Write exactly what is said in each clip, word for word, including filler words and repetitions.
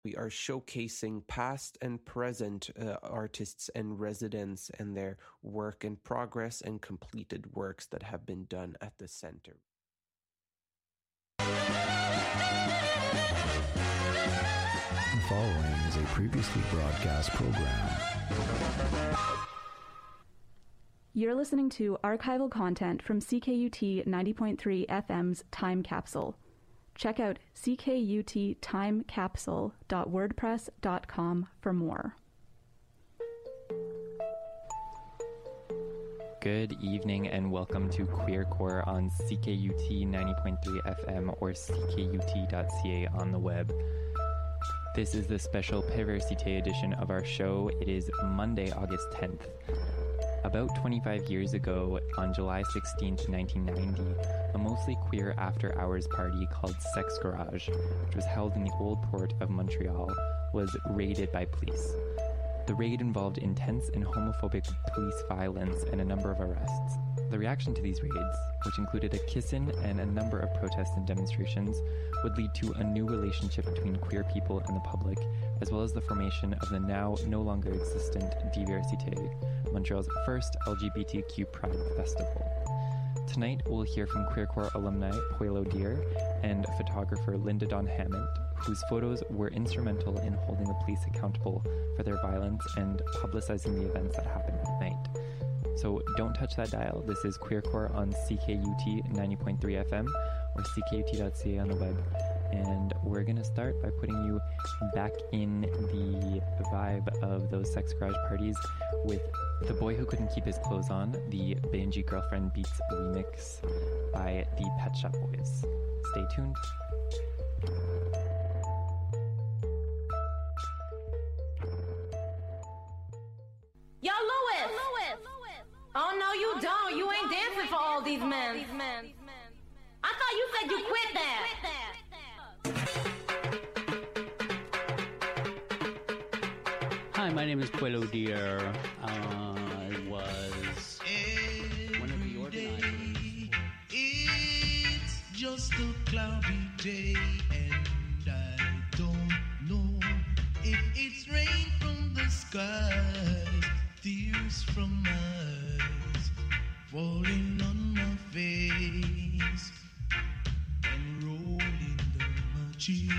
We are showcasing past and present uh, artists and residents and their work in progress and completed works that have been done at the center. The following is a previously broadcast program. You're listening to archival content from C K U T ninety point three F M's Time Capsule. Check out c k u t time capsule dot wordpress dot com for more. Good evening and welcome to Queercore on C K U T ninety point three F M or c k u t dot c a on the web. This is the special Perversité edition of our show. It is Monday, August tenth. About twenty-five years ago, on July sixteenth, nineteen ninety, a mostly queer after-hours party called Sex Garage, which was held in the Old Port of Montreal, was raided by police. The raid involved intense and homophobic police violence and a number of arrests. The reaction to these raids, which included a kiss-in and a number of protests and demonstrations, would lead to a new relationship between queer people and the public, as well as the formation of the now no longer existent Diversité, Montreal's first L G B T Q Pride Festival. Tonight, we'll hear from Queercore alumni Puelo Deer and photographer Linda Dawn Hammond, whose photos were instrumental in holding the police accountable for their violence and publicizing the events that happened that night. So don't touch that dial. This is Queercore on C K U T ninety point three F M or c k u t dot c a on the web. And we're going to start by putting you back in the vibe of those Sex Garage parties with The Boy Who Couldn't Keep His Clothes On, the Benji Girlfriend Beats remix by the Pet Shop Boys. Stay tuned. Yo, Louis! Louis! Oh, no, you don't. You ain't dancing for all these men. I thought you said you quit that. Hi, my name is Puelo Deer. Uh, I was one of the organizers. It's just a cloudy day, and I don't know if it's rain from the skies, tears from my eyes, falling on my face and rolling down my cheek.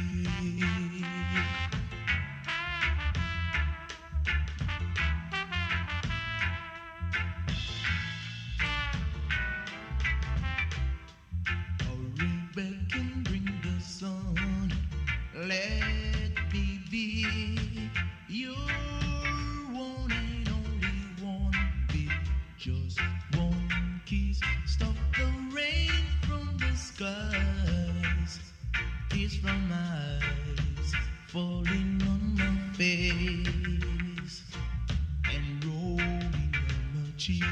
Let me be your one and only one. Be just one kiss. Stop the rain from the skies. Tears from my eyes falling on my face and rolling down my cheek.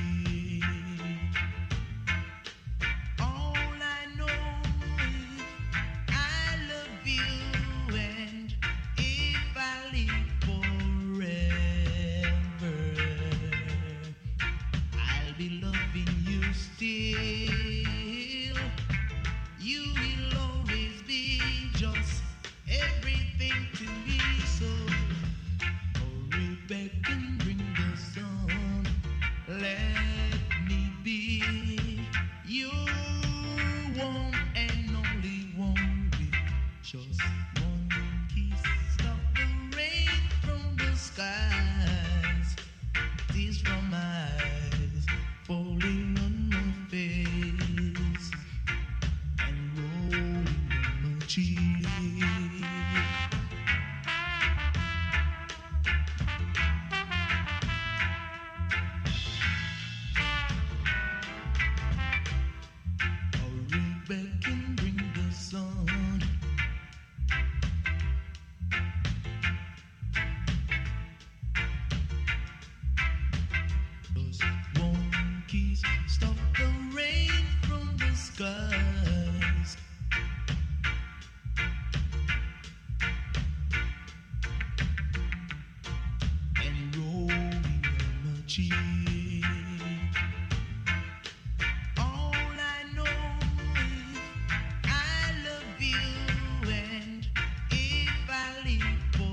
Leave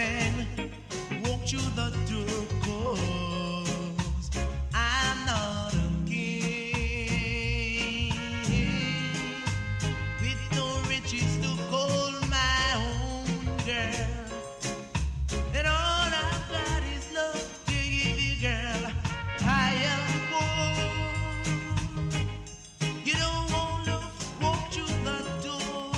man, walk through the door, 'cause I'm not a king with no riches to call my own girl, and all I've got is love to give you, girl. I am poor. You don't want love, walk through the door.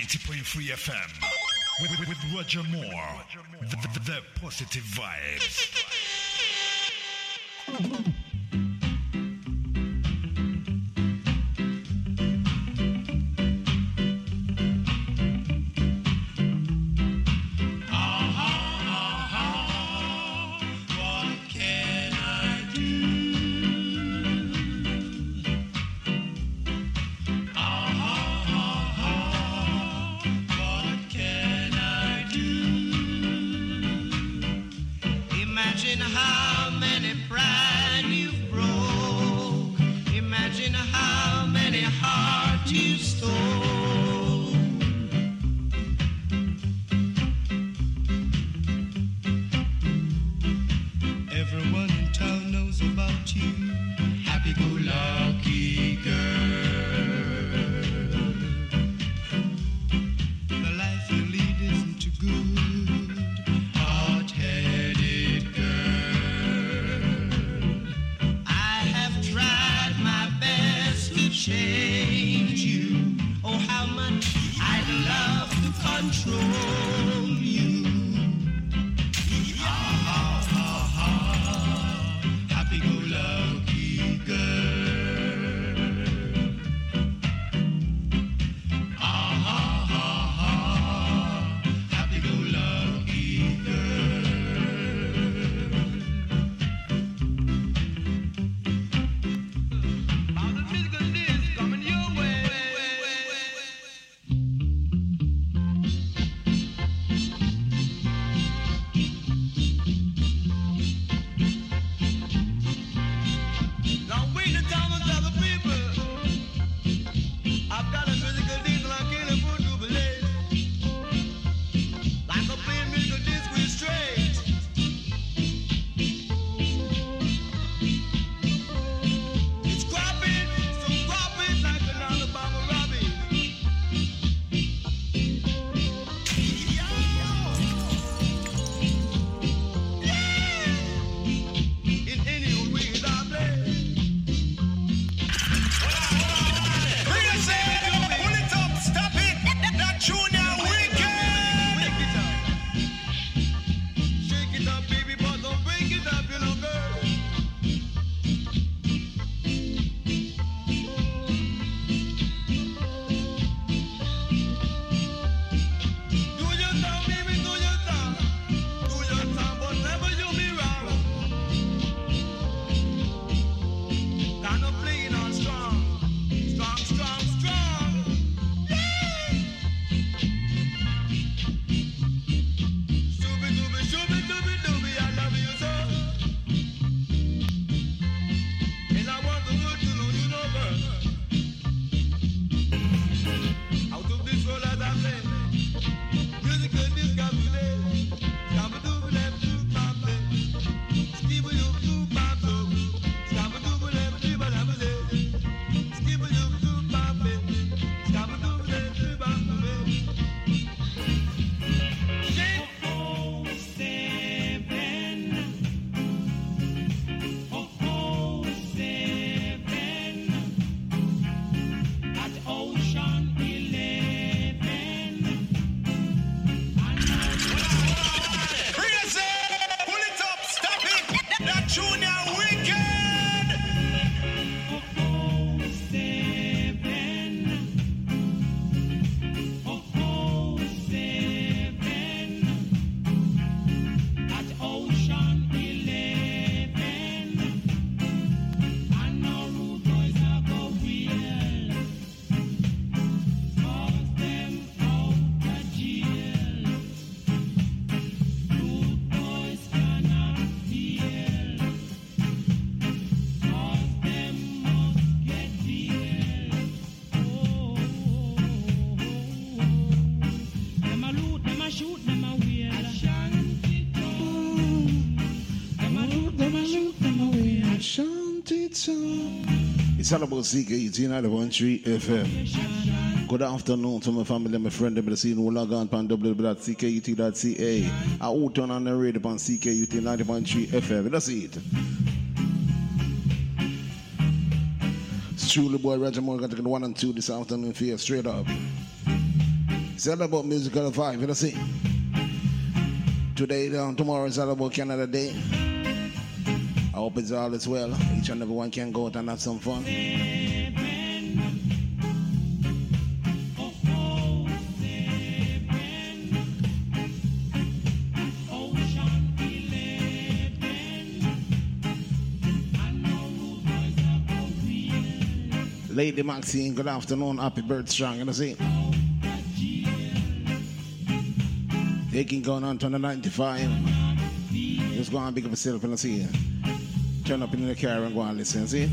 ninety point three F M with, with, with Roger Moore, the, the, the positive vibes. Imagine how many pride you've broke. Imagine how many hearts you stole. Everyone in town knows about you. Happy-go-lucky girl. The life you lead isn't too good. Hard-headed change you. Oh, how much I'd love to control you. Ah, ha, ha, ha. Happy-go-lucky girl. Ah, ha, ha, ha. Happy-go-lucky It's all about C K U T ninety point three F M. Good afternoon to my family and my friend. I'm seeing who log on on w w w dot c k u t dot c a. I will turn on the radio on C K U T ninety point three F M. That's it. It's truly boy Roger Moore. Got to get one and two this afternoon for you straight up. It's all about musical vibe, you know, see? Today, down, tomorrow is all about Canada Day. I hope it's all as well. Each and every one can go out and have some fun. Lady Maxine, good afternoon. Happy birthday, strong, you know, see? Taking going on to the ninety-five. Just go and pick up yourself and see. Turn up in the car and go and listen, see?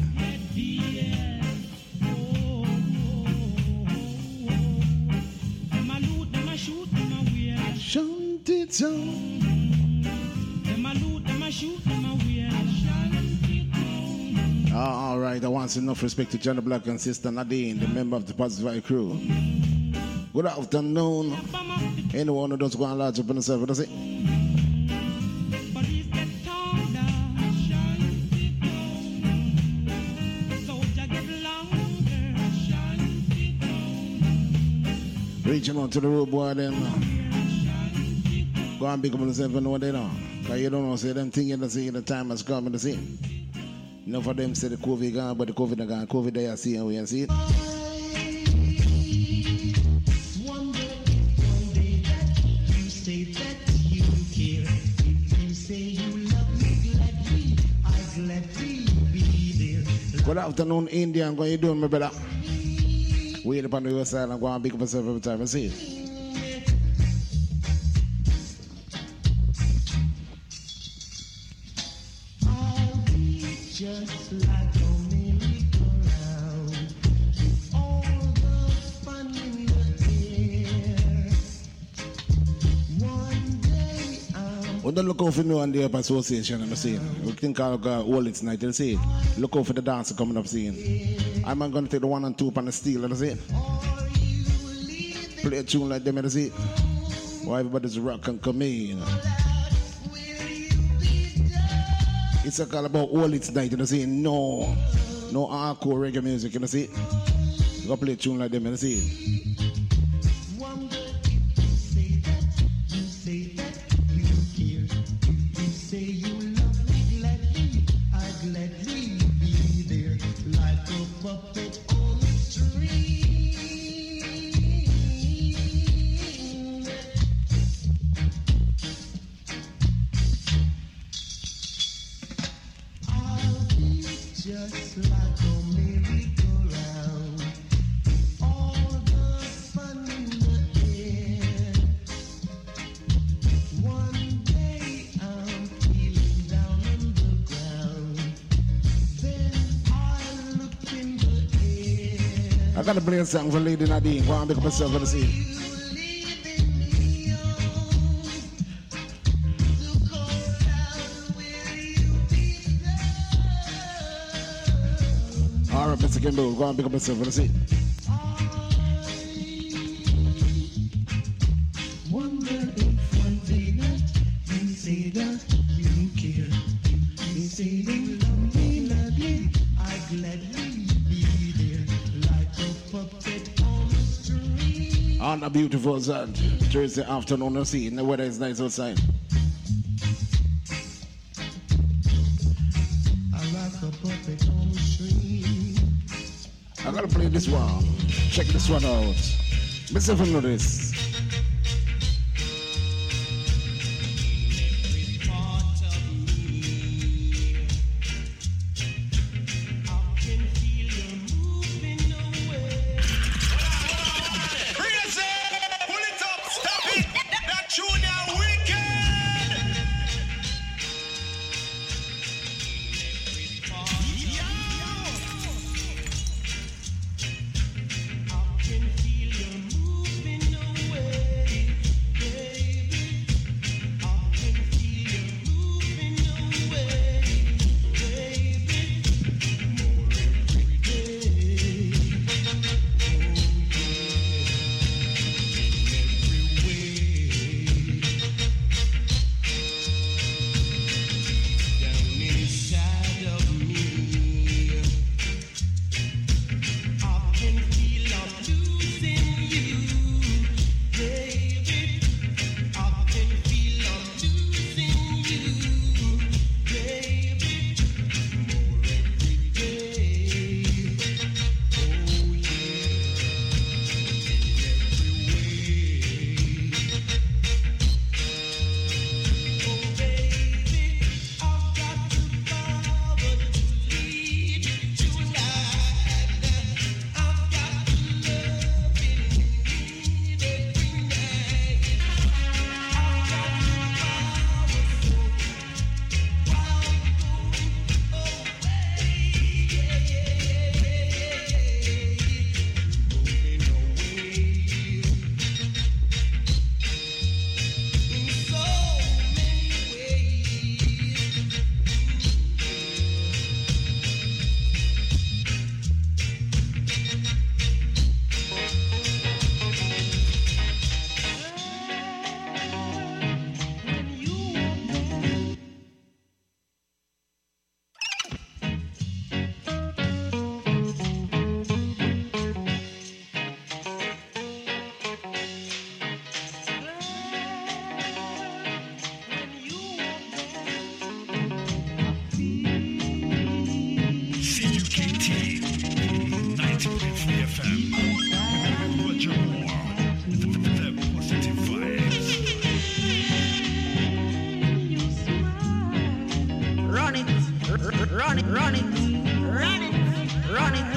Shunt it down. Ah, all right, I want enough respect to Johnny Black and Sister Nadine, the member of the Positive crew. Good afternoon. Anyone who doesn't go and large up on themselves, does it? Reaching out to the road boy, then go and pick up on yourself and know what they know. Because you don't know, say them things you don't see, the time has come to see. Enough of them say the COVID gone, but the COVID not gone. COVID they are seeing, we are seeing. Good afternoon, India. What you doing, my brother? Wait upon the other side and go and pick up yourself every time I see it. I'll be just like a merry-go-round, with all the fun in the air. One day I'm We don't look out for me on the up association, I'm saying. We think I'll go all it's night, you see. Look out for the dancer coming up, seeing. I'm going to take the one and two on the steel, you see. Play a tune like them, you see. Why everybody's rock and come in. It's a call about all it's night, you see. No, no hardcore reggae music, you see. You gotta play a tune like them, you see. just like a merry-go-round. All the fun in the air. One day I'm feeling down on the ground. Then I look in the air. I gotta play a song for Lady Nadine. Go on, pick up myself for the scene. All right, Mister Kimbo, go and pick up yourself for the scene. Wonder if one day that you say that you care. You say you love me, love me. I gladly be there like a puppet on the string. On a beautiful sun, Thursday afternoon, you see, the weather is nice outside. I like a puppet on the string. I gotta play this one. Check this one out. Myself know this. three F M. Roger Moore. The, the, the positive vibes. Run it, r- run it, run it, run it, run it.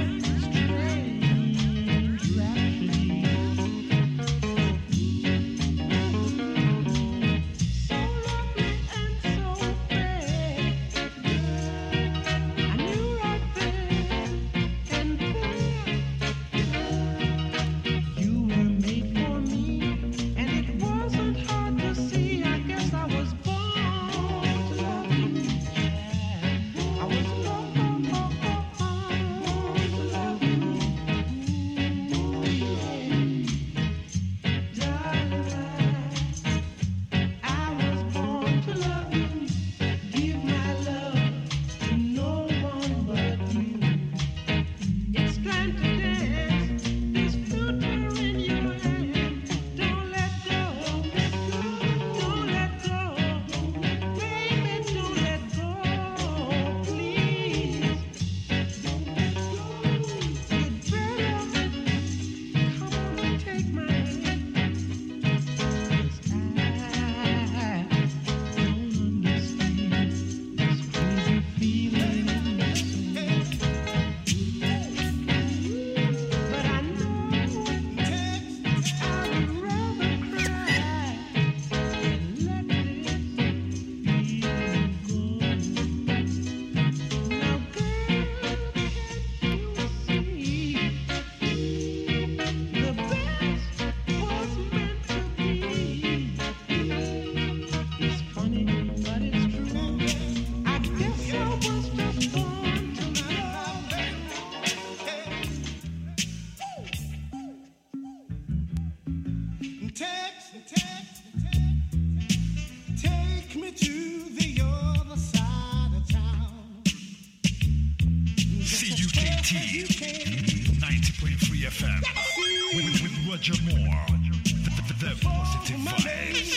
ninety point three F M with, with Roger Moore. The, the, the positive vibes.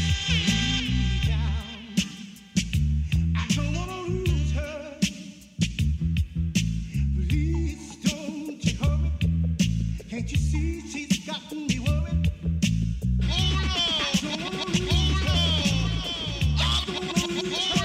I don't wanna lose her. Please don't you hurry. Can't you see she's got me worried? I don't wanna lose her. I don't wanna lose her.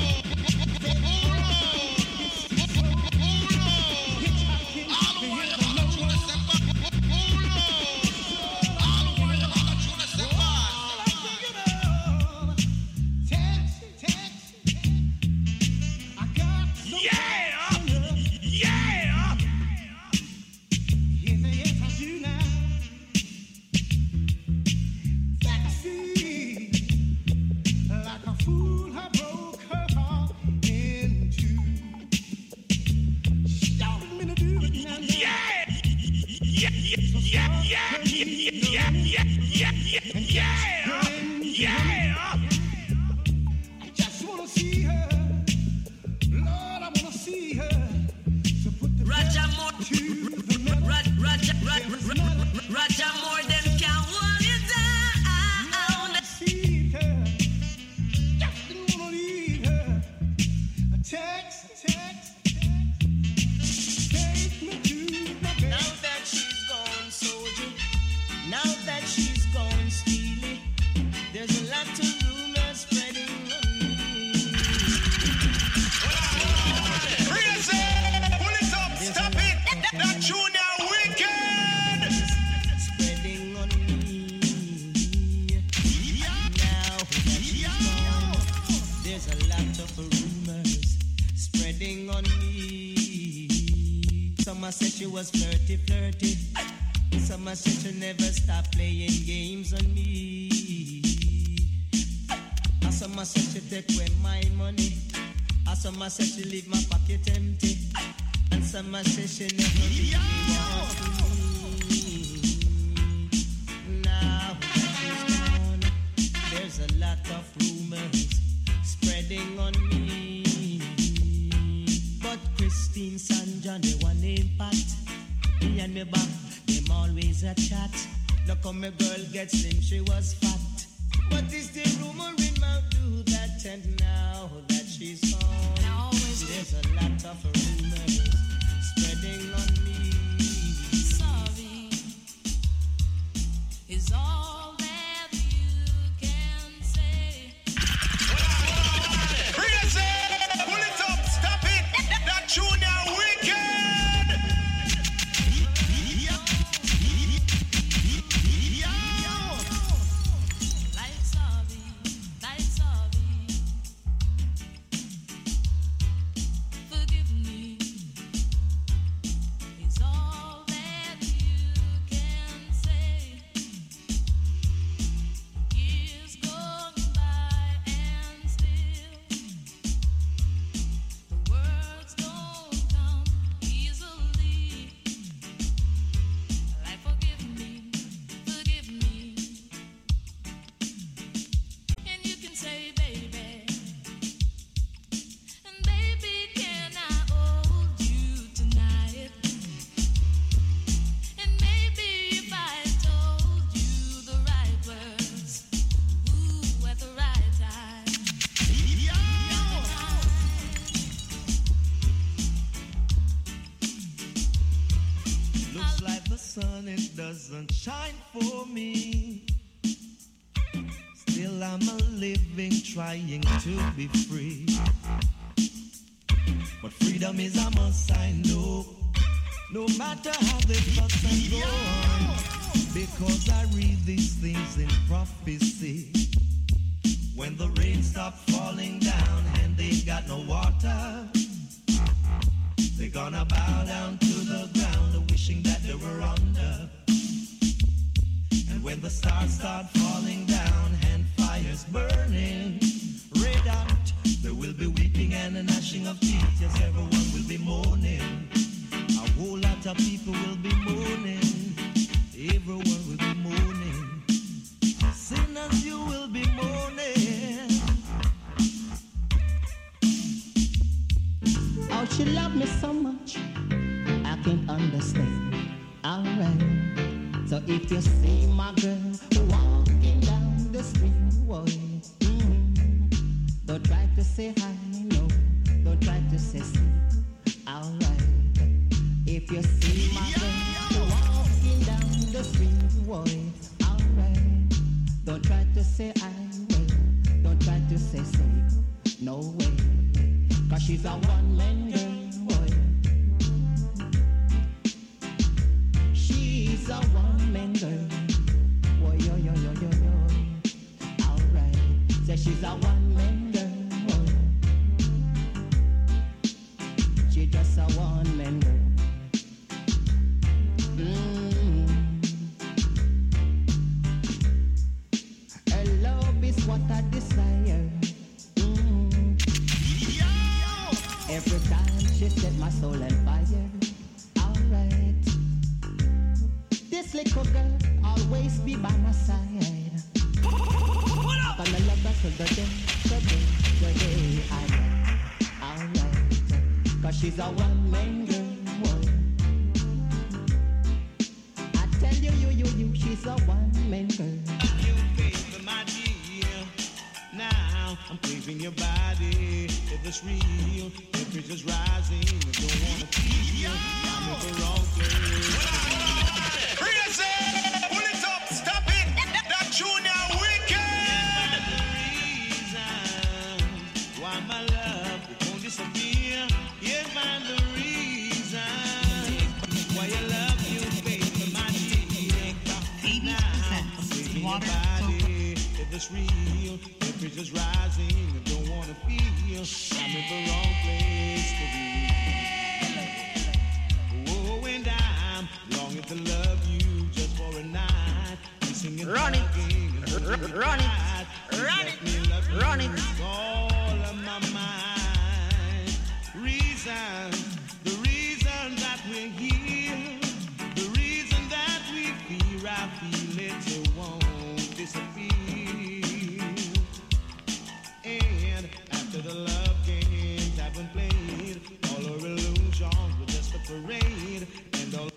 Some say she leave my pocket empty, and some say she never really wants me. Now she's gone, there's a lot of rumors spreading on me. But Christine Sanja, they one impact. Me and me back, them always a chat. Look how my girl gets slim, she was fat. But it's the rumor in my do that, and now that she's gone, there's a lot of rumors spreading on me. shine for me. Still I'm a living, trying to be free. But freedom is a must, I know. No matter how they fuss and go on, because I read these things in prophecy. When the rain stops falling down and they got no water, they're gonna bow down to the ground, wishing that they were under. And when the stars start falling down and fires burning red hot, there will be weeping and a gnashing of teeth. Yes, everyone will be mourning. A whole lot of people will be mourning. Everyone will be mourning. Sinners, you will be mourning. Oh, she loved me so much, I can't understand. Alright, so if you see my girl walking down the street, boy, mm, don't try to say hi, no, don't try to say sleep. Alright, if you see my girl walking down the street, boy, alright, don't try to say hi, well, don't try to say sleep, no way. Cause she's a one-man girl, boy. She's a one-man girl, boy, yo, yo, yo, yo, yo. Alright, say she's a one-man girl, boy. She just a one-man girl. Mm. Her love is what I desire. Every time she set my soul on fire. Alright, this little girl always be by my side. I'm gonna love her till the day, the day, the day I die. Alright, cause she's a one-man girl, boy. I tell you, you, you, you, she's a one-man girl. You baby, my dear. Now I'm craving your body. If it's real, temperature's rising. You don't wanna feel. I'm in the wrong place. Raise it! Pull it up! Stop it! That Junior wicked! Reason why my love it won't disappear. Yeah, find the reason why I love you, baby, my dear. Now I'm craving your body. If it's real, temperature's rising. You don't wanna feel. I'm in the wrong place to be. Oh, and I'm longing to love you just for a night. I'm singing, run it, run it, run it, run it. All of my mind. Reason, the reason that we're here, the reason that we fear, I feel it, it won't disappear. And after the love games have been played, all our illusions were just a parade, and all.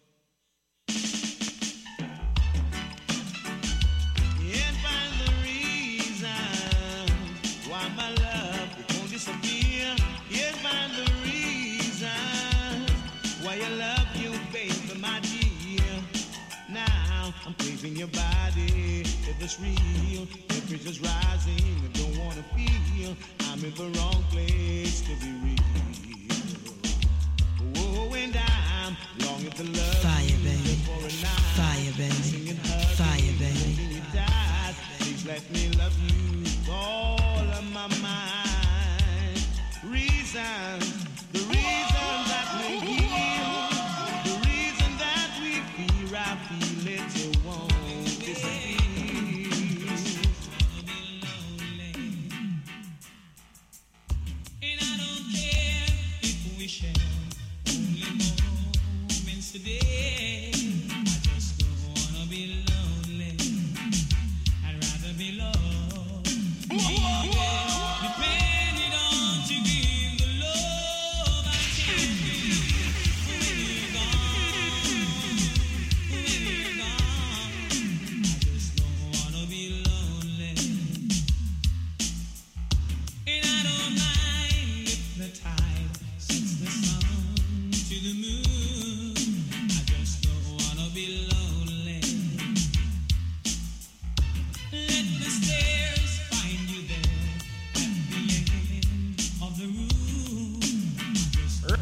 And find the reason why my love it won't disappear. And find the reason why I love you, baby, my dear. Now I'm craving your body. If it's real, temperature's rising. I don't wanna feel. I'm in the wrong place to be real. Oh, and I'm longing to love Fire, you baby. for a night. Fire, baby. Singing, hugging, Fire, baby. making you die. Please let me love you with all of my mind. Reason, the reason that we heal, the reason that we fear, I feel it, it won't disappear.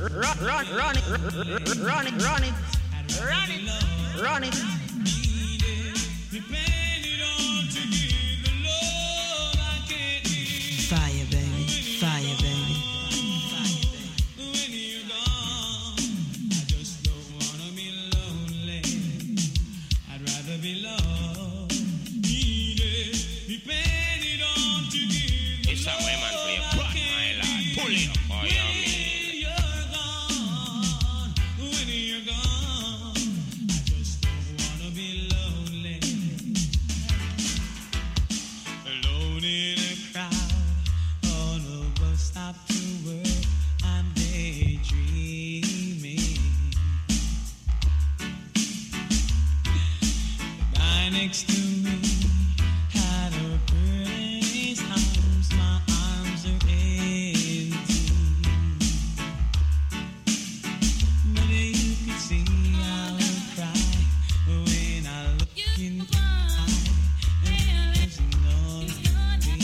run, run, run it, run it, run it, run it, run it. Fire, baby, fire, baby. It's a way man play a part, my lad. Pull it up, boy, you mean. Next to me had a bird in his arms. My arms are empty, but you could see I would cry when I look in my eye and there's nothing.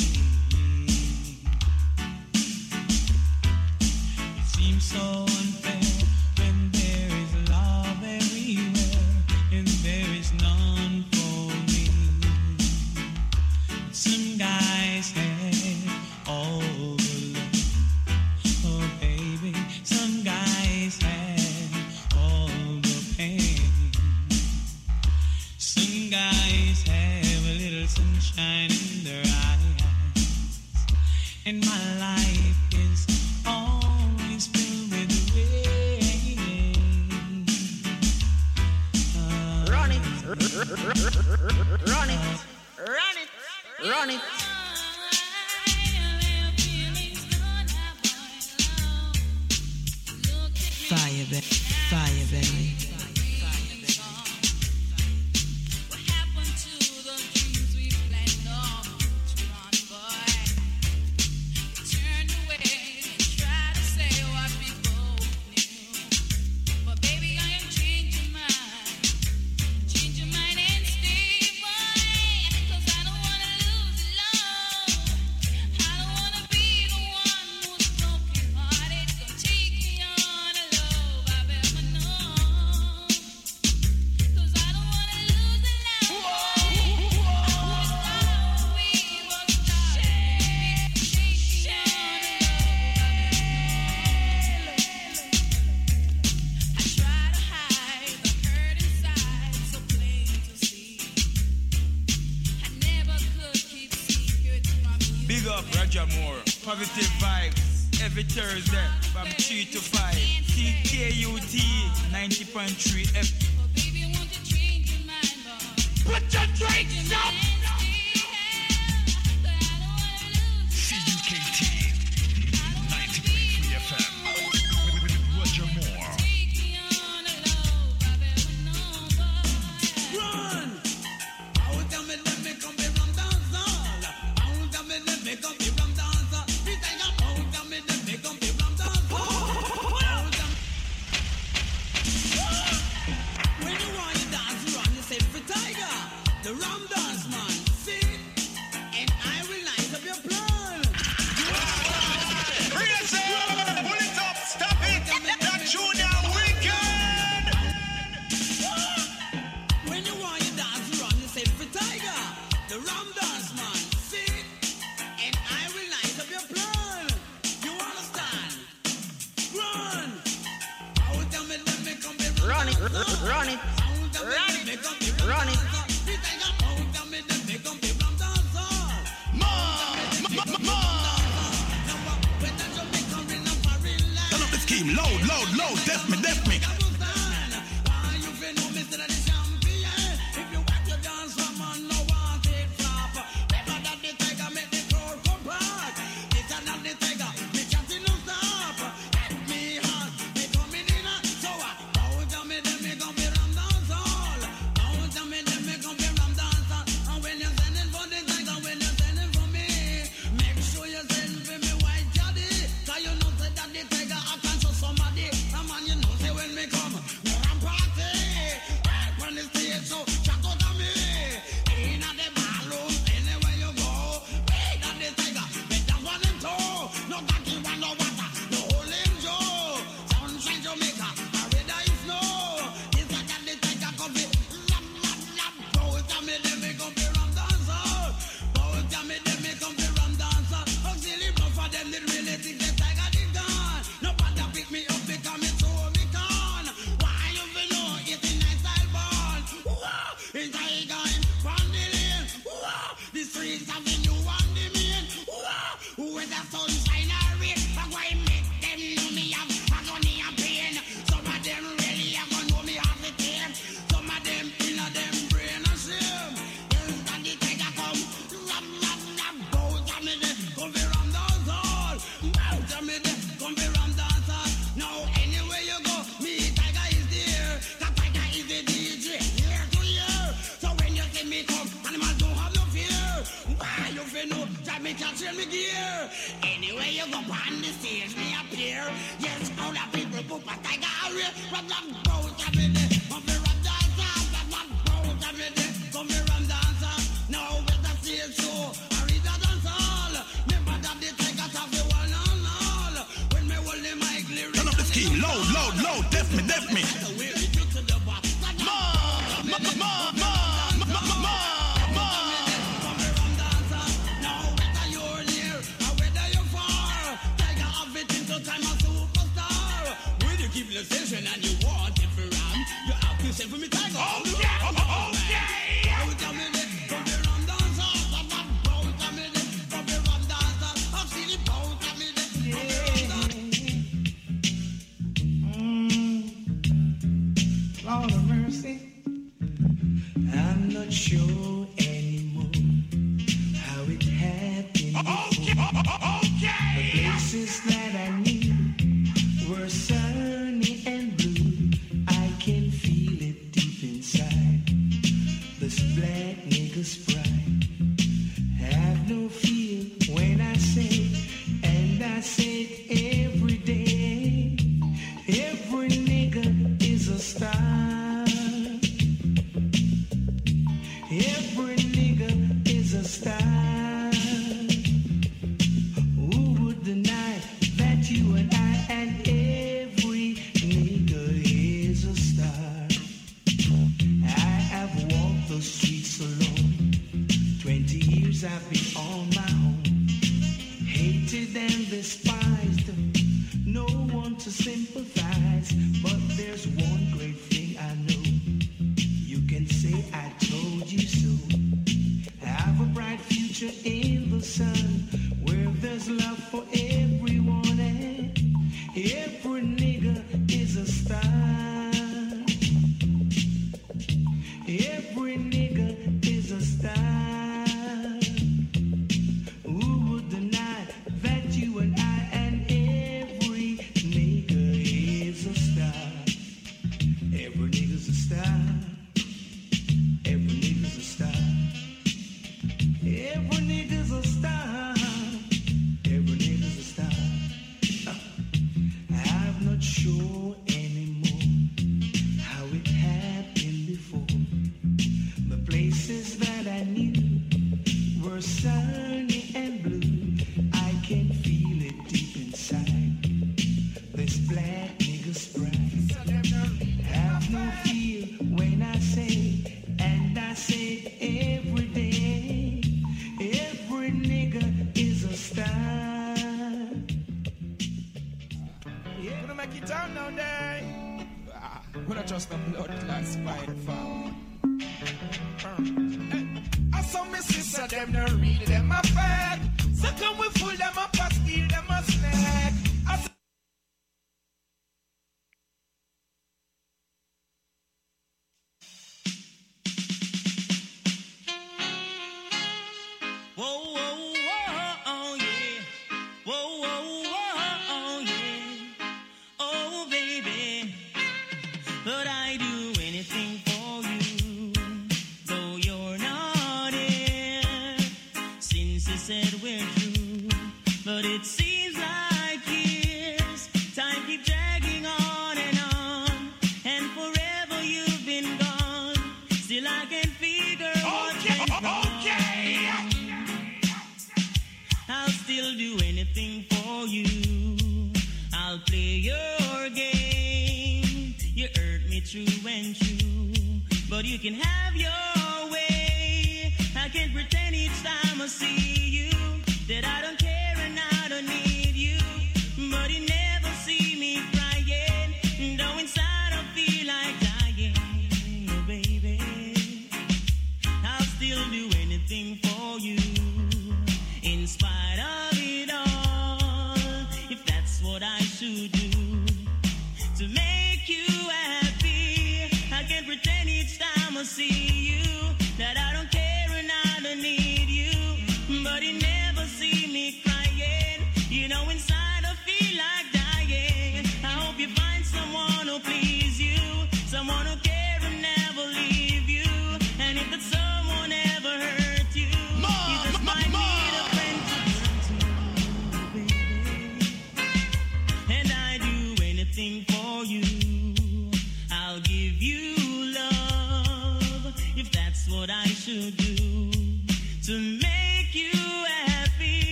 It seems so unfair when there is love everywhere and there is none. Some guys have all the love, oh baby. Some guys have all the pain. Some guys have a little sunshine in their eyes, and my life is always filled with rain. Uh, Run it, run it, run it. Run it. Fire, baby. Fire, baby. What happened to the dreams we planned on to run, boy? You turned away and tried to say what we both knew. But baby, I am changing mine. Change your mind and stay, boy. 'Cause I don't wanna lose the love. I don't wanna be the one who's broken hearted. Come take me on a love I've ever known. 'Cause I don't wanna lose the love. I wanna start where we was started. Take me on a love I've ever known. I try to hide the hurt inside, so plain to see. I never could keep secrets from you. Big up Roger Moore, positive vibes every Thursday from three to five. C K U T ninety point three F. Baby, won't you change your mind, boy? Put your drinks up! C U K T ninety point three F M with Roger Moore. Run! Out of me, let me come be rum dancer. Out of me, let me come be rum dancer. Me take a out of me, let me come be rum dancer. Out of when you want to dance, run, you say for tiger. The rum dance man, see? And I will light up your plan. Crazy! Pull it up, stop it! That Junior Wicked! When you want to dance, run, you say for tiger. The rum dance man, see? And I will light up your plan. You understand? Run! Out of me, let me come be rum Run it, dancer. run it, Out of me, run let me it, come be rum run it. dancer. Me take a out of me, let me come be rum dancer. Turn up the scheme, loud, loud, loud, def me, def me. Make sunshine or rain. I'm going to make them know me have agony and pain. Some of them really are going to know me have the pain. Some of them in a them brain and shame. Then stand the tiger come, rap, rap, rap, both of me there, come be ram dance all. Both of me there, come be ram dance all. Now anywhere you go, me tiger is there. The tiger is the D J, year to year. So when you see me come, animals don't have no fear. Why you feel no, drive me catch me gear. Anywhere you go on the stage, me appear. Yes, all the people put a tiger away. Rap, rap, both of me there, come be ram dance all. Rap, rap, both of me there, come be ram dance all. Now with the stage show, I read a dance all. Remember that the tigers have the one and all. When me hold the mic, lyrics. Turn up the scheme, loud, loud, loud, def me, def me. Ma, ma, ma, ma, ma, ma, ma, ma. Keep the station and you want it for ram. You have to say for me tiger. Oh yeah, oh, oh yeah. Out of me there, come be ram dancer. That that bout of me there, come be ram dancer. I've seen it bout of me there, come be ram dancer. Lord of mercy, I'm not sure anymore how it happened Okay, before. okay. The places that I knew were sunny and blue. I can feel it deep inside. This black nigga's pride. Have no fear when I say, and I say it every day. Every nigga is a star. Every nigga is a star. Who would deny that you and I and every nigga is a star? I have walked the streets alone. Twenty years I've been on my own. Hated and despised. No one to sympathize. But there's one great thing I know. You can say I told you so. I have a bright future in the sun, where there's love for everyone, and every nigga is a star. Every nigga is a star. Who would deny that you and I and every nigga is a star? Every nigga's a star. Every nigga's a star. Every nigga's a star. Every nigga's a star. I'm not sure anymore how it happened before. The places that I knew were sunny and blue. I can feel it deep inside. This black nigga's pride. Have no fear when I say, and I say it every day. Every nigga is a star. Gonna make it down now there. Ah, gonna trust the blood class fight for. I saw my sister, them no read them a fake. So come we fool them up, a steal them a snack. I saw Whoa, whoa, whoa, oh yeah. Whoa, whoa, whoa, oh yeah. Oh baby, but I do anything for you, though you're not here. Since you said we're true, but it seems like years. Time keep dragging on and on, and forever you've been gone. Still I can figure what went wrong. I'll still do anything for you. I'll play your game. You hurt me true and true, but you can have your way. I can't pretend each time I see you that I don't care and I don't need you, but you never see me crying. Though inside I feel like dying, oh baby, I'll still do anything for you. In spite of it all.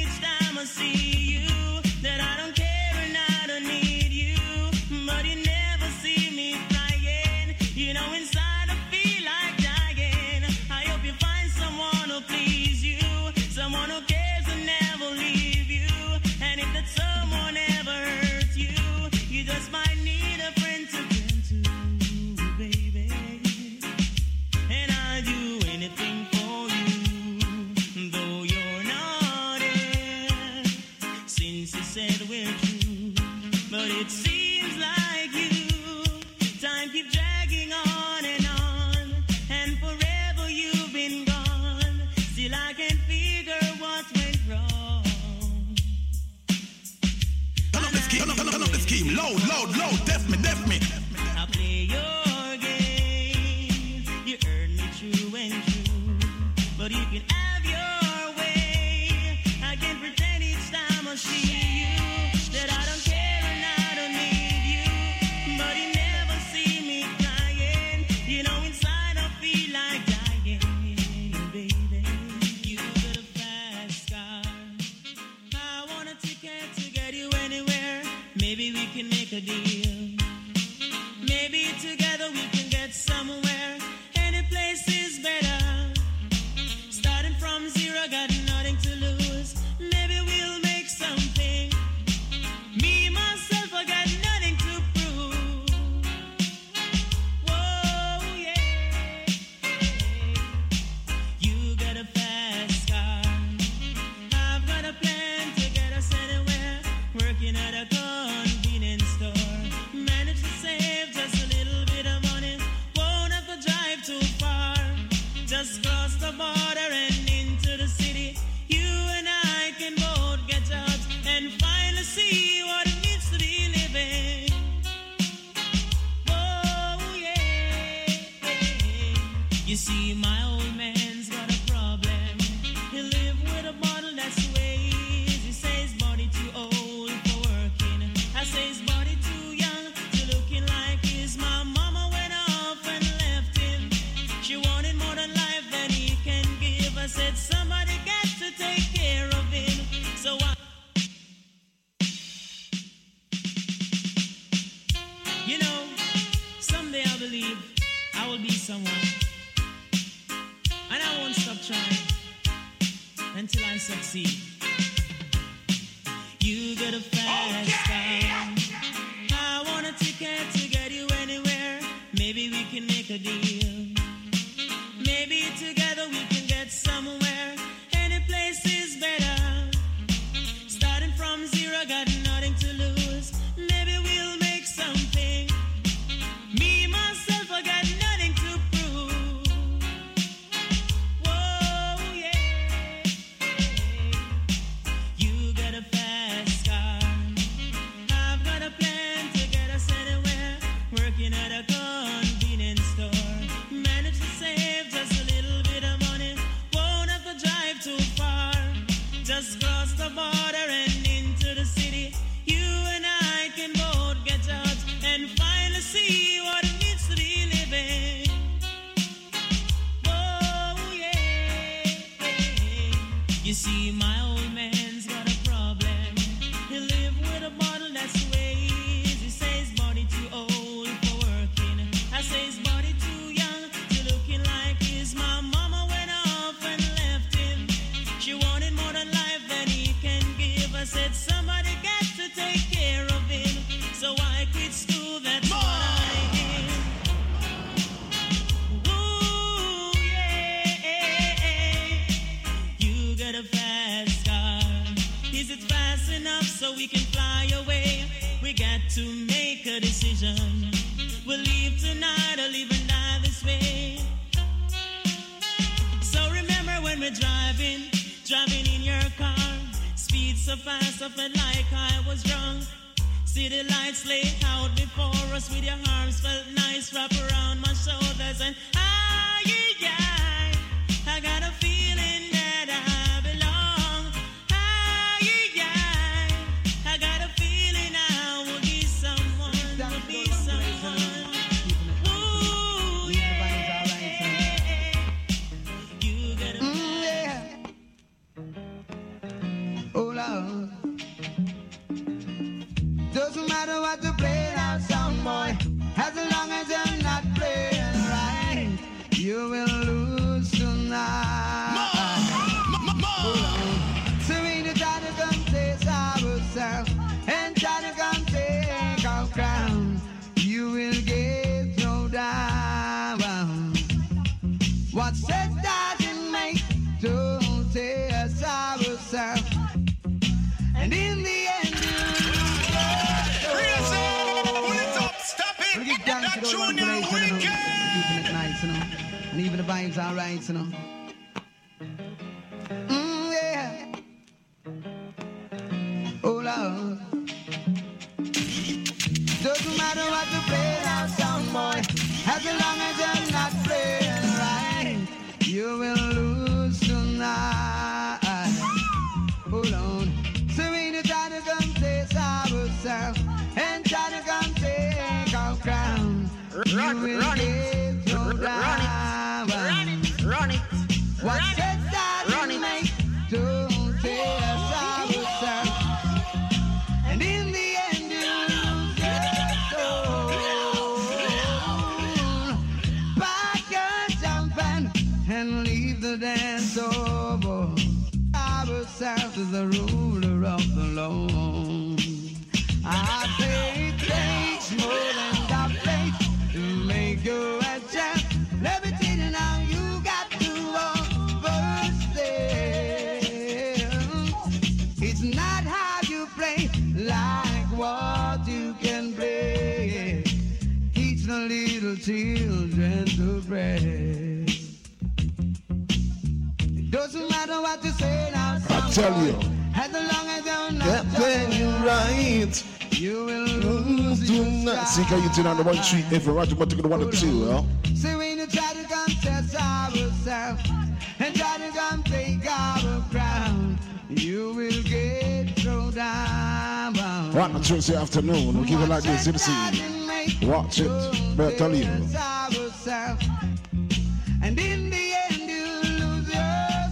each time I see you that I don't care and I don't need you, but you never see me crying. You know inside I feel like dying. I hope you find someone who please you, someone who cares and never leave you. And if that someone ever hurts you, you just might need a friend to turn to, baby. And I'll do anything for you, though you're not here, since you said we're true. But it seems like you, time keeps dragging on and on, and forever you've been gone. Still I can't figure what went wrong. Turn up the scheme, turn up, turn up the scheme, loud, loud, loud, def me, def me. I play your game, you earn me true and true, but you can have your way. I can't pretend each time I see you that I don't care and I don't need you, but you never see me crying. You know inside I feel like dying, baby. You got a fast car, I want a ticket to get you anywhere. Maybe we can make a deal. Maybe together we can get somewhere. Any place is better. Starting from zero, got nothing to lose. Maybe we'll make something. Me, myself, I got nothing to prove. Whoa, yeah. You got a fast car, I've got a plan to get us anywhere. Working at a convenience store, manage to save just a little bit of money. Won't have to drive too far, just cross the border and into the city. You and I can both get jobs and finally see what it means to be living. Whoa, yeah. You see, my old man's got a problem. He live with a bottle, that's the way he is. He says body too old for working. I say his body too young to looking like his. My mama went off and left him. She wanted more than life than he can give. I said somebody got to take care of him. So I, you know, someday I believe I will be someone, and I won't stop trying until I succeed. You got a fast car, I want a ticket to get you anywhere. Maybe we can make a deal. Maybe together we can get somewhere. Any place is better. Starting from zero, got nothing to lose. Maybe we'll make something. Me, myself, I got nothing to prove. Whoa, yeah. You got a fast car, I've got a plan to get us anywhere. Working at a convenience store, manage to save just a little bit of money. Won't have to drive too far, just cross the border and into the city. You and I can both get jobs and finally see what it means to be living. Whoa, yeah. You see, my old man's got a problem. He live with a bottle, that's the way he is. He says body too old for working. I say his body too young to looking like his. My mama went off and left him. She wanted more than life than he can give. I said somebody got to take care of him. So I quit school, that's what I did. Ooh, yeah. You got a fast car. Is it fast enough so we can fly away? We got to make a decision. We'll leave tonight or live and die this way. So remember when we're driving, driving in your car, speed so fast I felt like I was drunk. City lights lay out before us with your arms felt nice wrap around my shoulders and ah yeah, yeah. I got a feeling that I belong. Ah yeah, yeah. I got a feeling I will be someone, will be someone. Ooh yeah. You got a mm, yeah. Oh Lord. Doesn't matter what you play now, sound boy. As long as you're not playing right, you will lose tonight. So when you try to come taste ourselves and try to come take our crown, you will get thrown down. What says doesn't make to taste ourselves, and in the end you lose your soul. Pull it up, stop it. We'll get down to the one place, you know, keeping it nice, you know, and even the vibes are right, you know. Mm, yeah. Oh Lord. Doesn't matter what you play now, sound boy. As long as you're not playing right, you will lose tonight. Hold on. So when you try to come taste ourselves and try to come take our crown, Run, you will run get it. thrown Run it. down. Run it. Run it. What Run it. says that Run it. make to taste ourselves, and in the end you lose your soul. Back and jumping and leave the dance over. Ourselves is the ruler of the Lord. I say it takes more than that place to make you a champ. Let me tell you now, you got to understand. It's not how you play, like what you can play. Teach the little children to pray. It doesn't matter what you say now, I tell you, as long as you're not get playing you right, you will lose your tonight. C K U T on the one street, if you're right, you're to the one or two, well. See when you try to come test ourselves and try to come take our crown, you will get thrown down. Right on Tuesday afternoon, we'll keep it like this, you see. Watch it, but I tell you. And in the end you lose your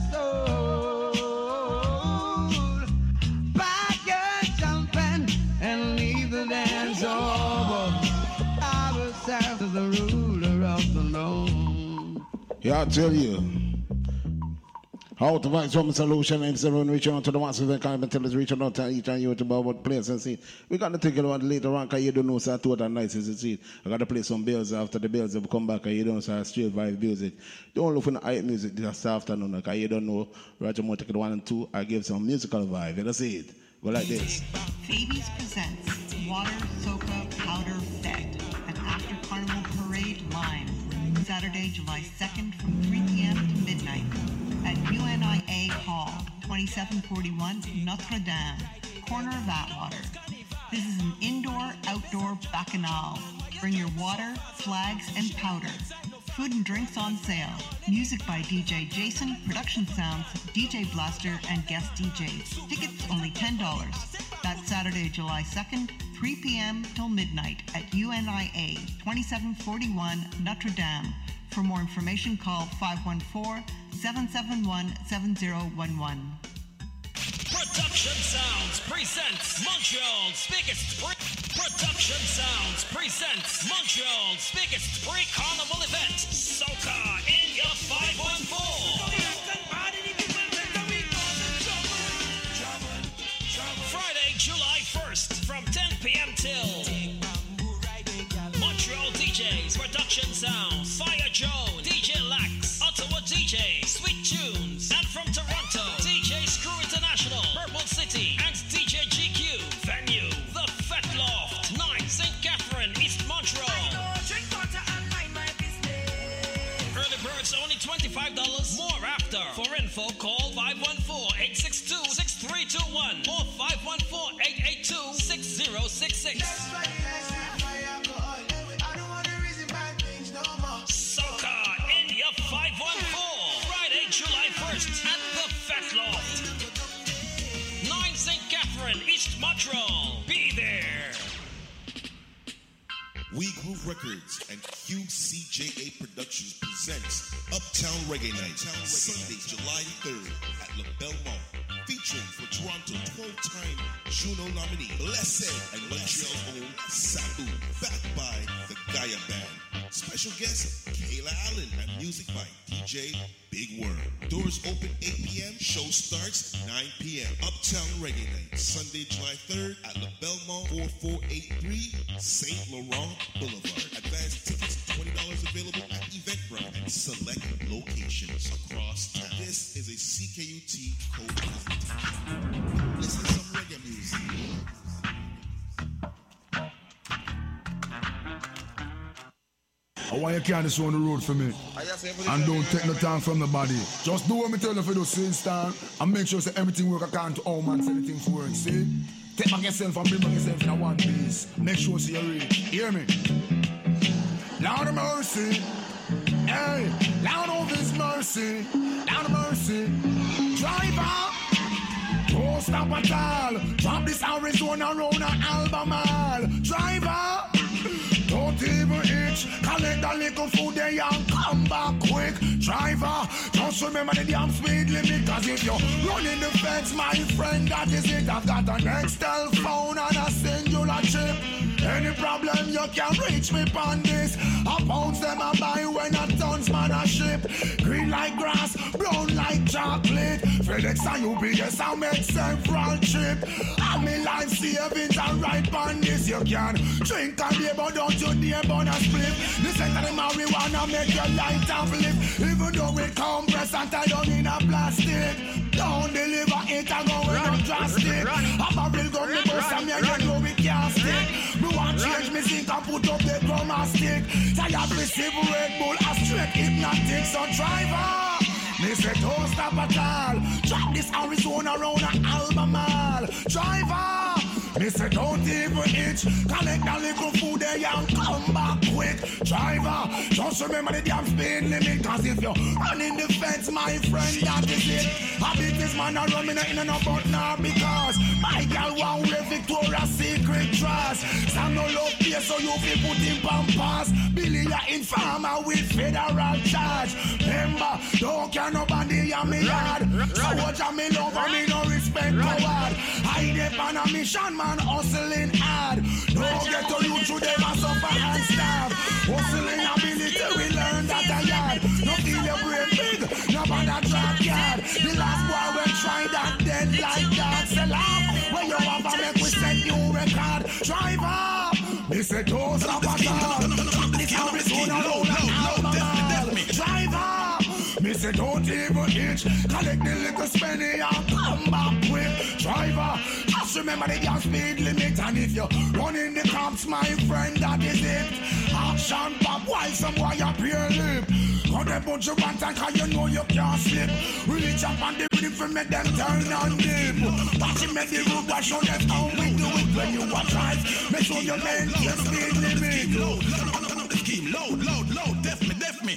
soul. Back your jumping and leave the dance over. Ourselves is the ruler of the Lord. Yeah, I tell you. How to find some solution and everyone reaching out to the masses and kind of tell us reaching out to each and you to about what place and see. We got to take it about later on because you don't know so two other nights as you see. I got to play some bills after the bills have come back and you don't know so straight vibe music. Don't look for the hype music this afternoon because you don't know Roger Moore take it one and two. I give some musical vibe. You know see it. Go like this. Babies presents Water Soca Powder Fed, an after carnival parade line, Saturday, July second from three p.m. to midnight at U N I A Hall, twenty-seven forty-one Notre Dame, corner of Atwater. This is an indoor-outdoor bacchanal. Bring your water, flags, and powder. Food and drinks on sale. Music by D J Jason, production sounds, D J Blaster, and guest D Js. Tickets only ten dollars. That's Saturday, July second, three p.m. till midnight at U N I A, twenty-seven forty-one Notre Dame. For more information, call five one four, seven seven one, seven zero one one. Production Sounds presents Montreal's biggest pre- Production Sounds presents Montreal's biggest pre-carnival event, Soca in your five one four. Friday, July first from ten p.m. till Montreal D Js, Production Sounds, Fire Joe, D J Lax, Ottawa D J, Sweet Tunes, and from Toronto, D J Screw International, Purple City, and D J G Q. Venue, The Fat Loft, nine Saint Catherine, East Montreal. Early birds only twenty-five dollars, more after. For info, call five one four, eight six two, six three two one or five one four, eight eight two, six zero six six. Soca in your five one four. Friday, July first at the Fat Loft. nine Saint Catherine, East Montreal. Be there. We Groove Records and Q C J A Productions presents Uptown Reggae Night, Sunday, July third at La Belle Mall. featuring for Toronto twelve-time Juno nominee Blessed and Montreal's own Sabu, backed by the Gaia Band. Special guest Kayla Allen and music by D J Big Worm. Doors open eight p.m. Show starts nine p.m. Uptown Reggae Night, Sunday, July third at La Belmont forty-four eighty-three Saint Laurent Boulevard. Advanced tickets twenty dollars available at Eventbrite and select locations across town. This is a C K U T code presentation. Listen to some reggae music. I want you to carry this on the road for me. And don't take no time from nobody. Just do what me tell you for the same time. And make sure that everything work according to all man say anything for work. See? Take back yourself and bring back yourself in a one piece. Make sure you read. Hear me? Lord of mercy. Hey, Lord of his mercy. Lord of mercy. Driver. Don't stop at all. Drop this Arizona round an Albemarle. Driver. Don't even itch. Collect the little food there and come back quick. Driver, just remember the damn speed limit. Cause if you're running the fence, my friend, that is it. I've got an Nextel phone and a singular chip. Any problem you can reach me on this. I pounds them I buy when a tons man a ship. Green like grass, brown like chocolate. FedEx and U P S I make several trip. I'm in life savings and right on this. You can drink and beer but don't you dare burn a split. Listen to the marijuana make your light uplift. Even though it compressed and tied down in a plastic. Don't deliver it and go in a drastic. I'm a real gun, me bust and me you know we can't stick. Me want change me zinc and put up the drum and stick. Tired receive Red Bull a straight hypnotic. So driver, me say don't stop at all. Drop this Arizona round an Albemarle. Driver, me say don't even itch. Collect a little food there and come back quick. Driver, just remember the damn speed limit. Cause if you're running the fence, my friend, that is it. I beat this man a run me in and out but now because my girl want wear Victoria's Secret dress. Some no love here so you feel put in pampas. Billy a informer with federal charge. Remember, don't care nobody on me yard. So watch a me love and me no respect coward. I dep on a mission man hustling hard. Don't get to you through them and suffer and starve. Hustling ability we learn that a yard. No feel your brain big, no bother drop yard. The last boy we try that dead like that. Sell off when you have a make we send you record. Driver, me say don't stop at all. This Arizona road and Albemarle. Driver, me say don't even itch. Collect the little spenny and come back quick. Driver, just remember the gas speed limit. And if you're running the cops, my friend, that is it. Action pop while some boy up your lip. Got a bunch of one time cause you know you can't slip. Reach up on the rhythm make them turn on dip. Watch him make the road wash on them how we do it. When you watch drive, make sure you maintain speed limit. Load, load, load the scheme, load, load, load, def me, def me.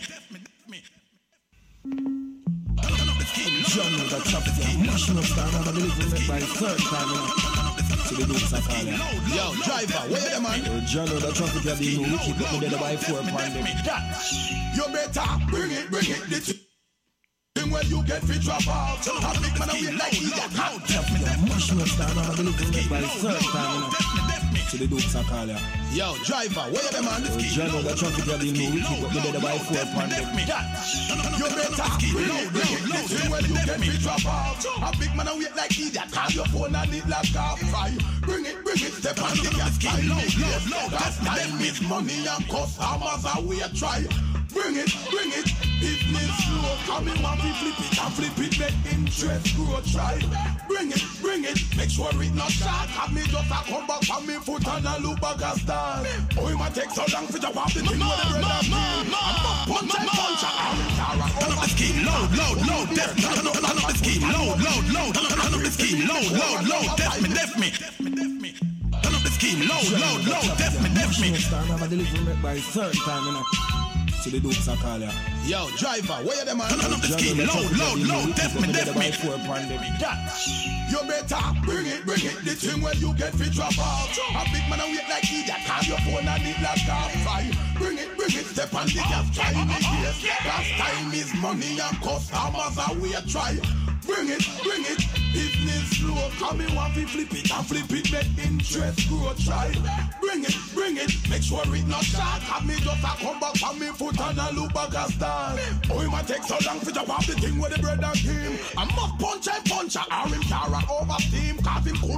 Johnny, the traffic jam. National star, I'm delivering by third time. To the Dukes I call ya. Yo, driver, where you the man? Yo, Johnny, the traffic jam. You know, we keep up together by four pandemic. You better bring it, bring it, the thing where you get free drop out. A big man away like he got out. National star, I'm delivering by third time. To the Dukes I call ya. Yo, driver, where you the man? Yo, Johnny, the traffic jam. You know, we keep up together by four pandemic. You better bring it, bring it, the thing where you get free drop out. A big man away like he got call your phone and it like a fry. Bring it, bring it, step on the gas, load, load, load. That's time is money and customers are we a try. Bring it, bring it, business slow. Come in one, we flip it and flip it, make interest grow. Try, bring it, bring it, make sure it not short. Have me just a come back from me foot and a look back a start. Oh, it might take so long to jump off the thing with the red and green. I'm punch and punch and turn up the scheme, load, load, load, def me, turn up the scheme, load, load, load, turn up the scheme, load, load, load, def me, def me, def me, turn up the scheme, load, load, load, def me, def me. I'm delivering by third time, you know. To the Dukes I call ya. Yo, driver, where you the man? Turn up the scheme, load, load, load, def me, def me. You better bring it, bring it, the thing where you get free drop out. A big man away like he that call your phone and it like a fry. Bring it, bring it, step on the gas, try me yes. Last time is money and customers are we a try. Bring it, bring it, business slow. Come me want to flip it and flip it, make interest grow. Try, bring it, bring it, make sure it not short. Have me just a come back from me foot and a look back a stand. Oh, it might take so long to jump off the thing with the brother game. I must punch and punch, or him carry over steam, cause him